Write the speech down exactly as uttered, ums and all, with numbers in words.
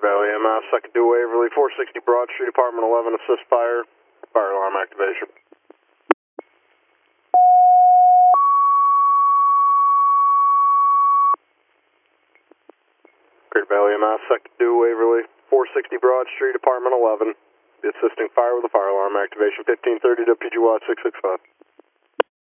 Valley M S, second due Waverly, four sixty Broad Street, apartment eleven, assist fire, fire alarm activation. Great Valley M S, second due Waverly, four sixty Broad Street, apartment eleven, the assisting fire with a fire alarm activation, fifteen thirty W P G Watt six six five.